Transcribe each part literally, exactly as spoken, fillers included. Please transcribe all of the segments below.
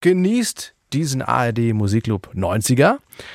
genießt diesen A R D Musikclub neunziger.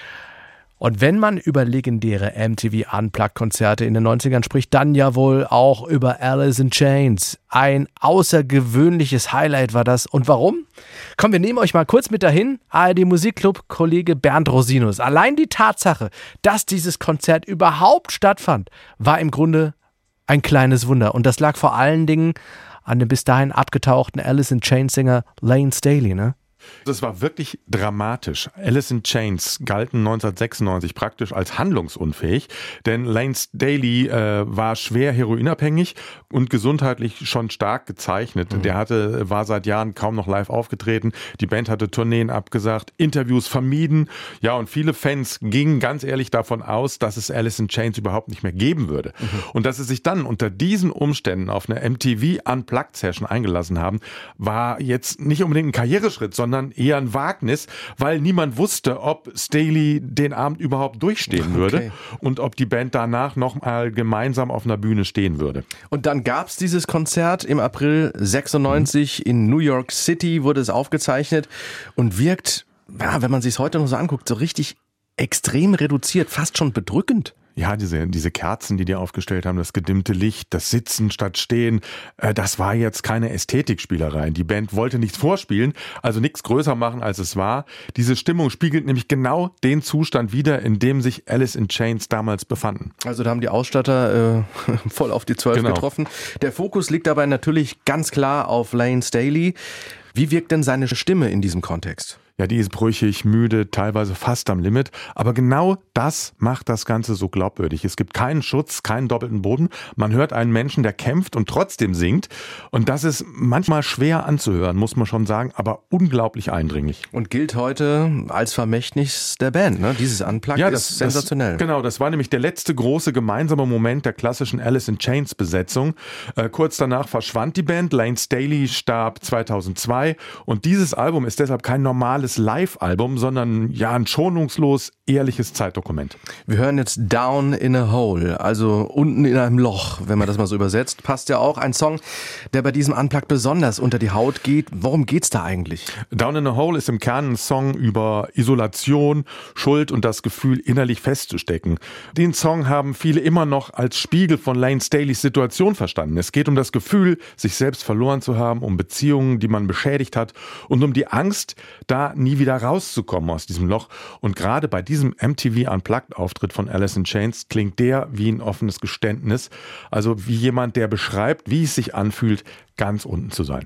Und wenn man über legendäre M T V Unplugged-Konzerte in den neunzigern spricht, dann ja wohl auch über Alice in Chains. Ein außergewöhnliches Highlight war das. Und warum? Komm, wir nehmen euch mal kurz mit dahin. A R D Musikclub-Kollege Bernd Rosinus. Allein die Tatsache, dass dieses Konzert überhaupt stattfand, war im Grunde ein kleines Wunder. Und das lag vor allen Dingen an dem bis dahin abgetauchten Alice in Chains-Sänger Layne Staley, ne? Das war wirklich dramatisch. Alice in Chains galten neunzehnhundertsechsundneunzig praktisch als handlungsunfähig, denn Layne Staley äh, war schwer heroinabhängig und gesundheitlich schon stark gezeichnet. Mhm. Der hatte, war seit Jahren kaum noch live aufgetreten. Die Band hatte Tourneen abgesagt, Interviews vermieden. Ja, und viele Fans gingen ganz ehrlich davon aus, dass es Alice in Chains überhaupt nicht mehr geben würde. Mhm. Und dass sie sich dann unter diesen Umständen auf eine M T V Unplugged Session eingelassen haben, war jetzt nicht unbedingt ein Karriereschritt, sondern eher ein Wagnis, weil niemand wusste, ob Staley den Abend überhaupt durchstehen würde okay. und ob die Band danach noch mal gemeinsam auf einer Bühne stehen würde. Und dann gab es dieses Konzert im April sechsundneunzig mhm. in New York City, wurde es aufgezeichnet und wirkt, ja, wenn man sich es heute noch so anguckt, so richtig extrem reduziert, fast schon bedrückend. Ja, diese, diese Kerzen, die die aufgestellt haben, das gedimmte Licht, das Sitzen statt Stehen, äh, das war jetzt keine Ästhetikspielerei. Die Band wollte nichts vorspielen, also nichts größer machen, als es war. Diese Stimmung spiegelt nämlich genau den Zustand wider, in dem sich Alice in Chains damals befanden. Also da haben die Ausstatter äh, voll auf die Zwölf genau. getroffen. Der Fokus liegt dabei natürlich ganz klar auf Layne Staley. Wie wirkt denn seine Stimme in diesem Kontext? Ja, die ist brüchig, müde, teilweise fast am Limit. Aber genau das macht das Ganze so glaubwürdig. Es gibt keinen Schutz, keinen doppelten Boden. Man hört einen Menschen, der kämpft und trotzdem singt. Und das ist manchmal schwer anzuhören, muss man schon sagen, aber unglaublich eindringlich. Und gilt heute als Vermächtnis der Band, ne? Dieses Unplugged ja, das, ist sensationell. Das, genau, das war nämlich der letzte große gemeinsame Moment der klassischen Alice in Chains Besetzung. Äh, kurz danach verschwand die Band. Layne Staley starb zweitausendzwei. Und dieses Album ist deshalb kein normales Live-Album, sondern ja ein schonungslos ehrliches Zeitdokument. Wir hören jetzt Down in a Hole, also unten in einem Loch, wenn man das mal so übersetzt. Passt ja auch ein Song, der bei diesem Unplugged besonders unter die Haut geht. Worum geht's da eigentlich? Down in a Hole ist im Kern ein Song über Isolation, Schuld und das Gefühl, innerlich festzustecken. Den Song haben viele immer noch als Spiegel von Layne Staleys Situation verstanden. Es geht um das Gefühl, sich selbst verloren zu haben, um Beziehungen, die man beschädigt hat und um die Angst, da nie wieder rauszukommen aus diesem Loch. Und gerade bei diesem M T V Unplugged-Auftritt von Alice in Chains klingt der wie ein offenes Geständnis. Also wie jemand, der beschreibt, wie es sich anfühlt, ganz unten zu sein.